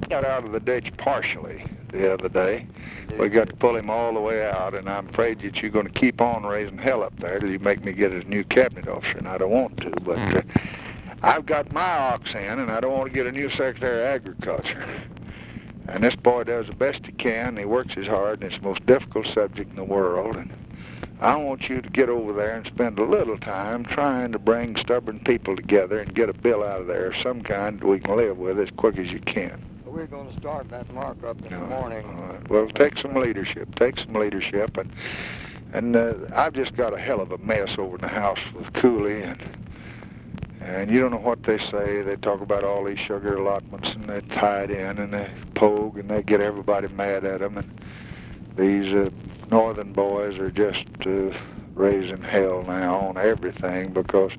got out of the ditch partially the other day. Did We he? got to pull him all the way out, and I'm afraid that you're going to keep on raising hell up there till you make me get as new cabinet officer, and I don't want to, but I've got my ox in, and I don't want to get a new Secretary of Agriculture. And this boy does the best he can, and he works as hard, and it's the most difficult subject in the world, and I want you to get over there and spend a little time trying to bring stubborn people together and get a bill out of there of some kind that we can live with as quick as you can. We're going to start that markup in the morning. All right. Well, take some leadership. Take some leadership. And I've just got a hell of a mess over in the house with Cooley, and you don't know what they say. They talk about all these sugar allotments, and they tie it in, and they pogue, and they get everybody mad at them. And these northern boys are just raising hell now on everything because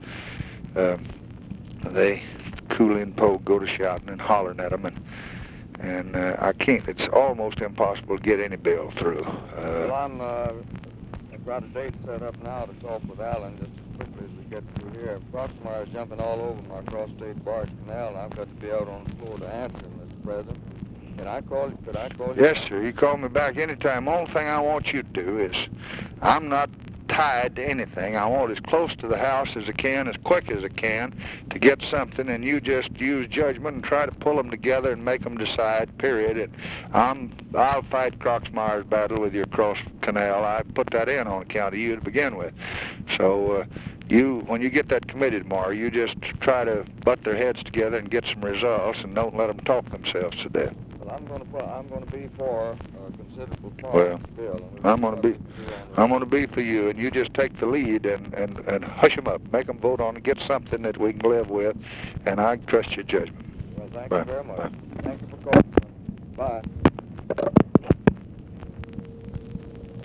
Cooley and Pogue go to shouting and hollering at them, and I can't. It's almost impossible to get any bill through. Well, I've got a date set up now to talk with Allen just as quickly as we get through here. Proxmire is jumping all over my cross-state barge canal, and I've got to be out on the floor to answer him, Mr. President. Could I call you? Yes, sir. You call me back anytime. The only thing I want you to do is, I'm not tied to anything. I want as close to the house as I can, as quick as I can, to get something, and you just use judgment and try to pull them together and make them decide, period. And I'll fight Proxmire's battle with your cross canal. I put that in on account of you to begin with. So when you get that committee tomorrow, you just try to butt their heads together and get some results, and don't let them talk themselves to death. Well, I'm going to be for a considerable part Well, of the bill. I'm going to be for you, and you just take the lead and hush them up, make them vote on it, get something that we can live with, and I trust your judgment. Well, thank you very much. Thank you for calling. Bye.